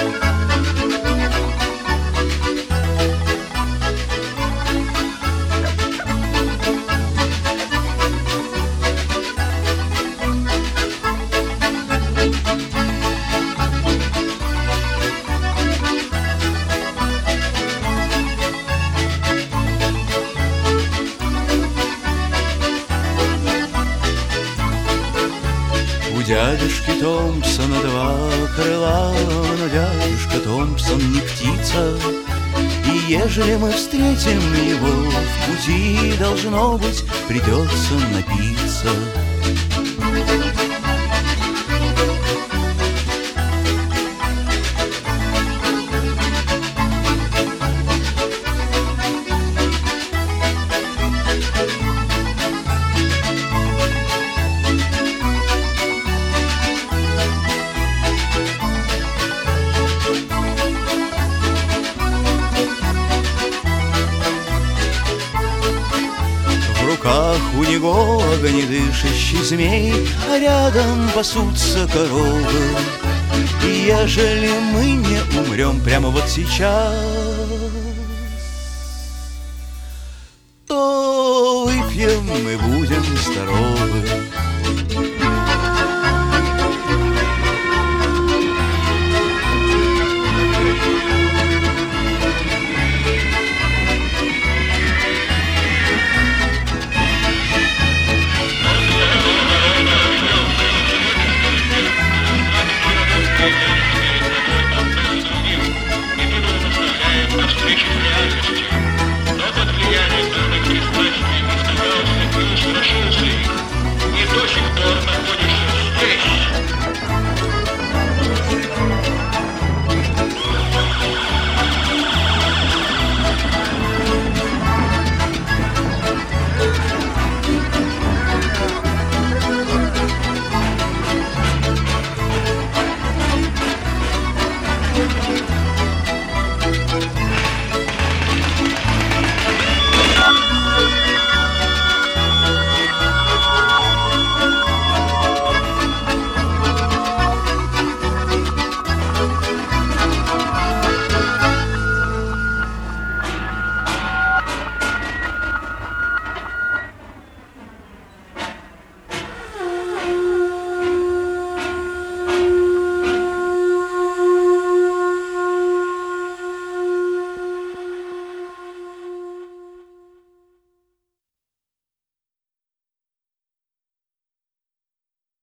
У дядюшки Томпсона два крыла, но дядюшка Томпсон не птица. И ежели мы встретим его в пути, должно быть, придется напиться. В руках у него огнедышащий змей, а рядом пасутся коровы. И ежели мы не умрем прямо вот сейчас, то выпьем мы будем здоровы.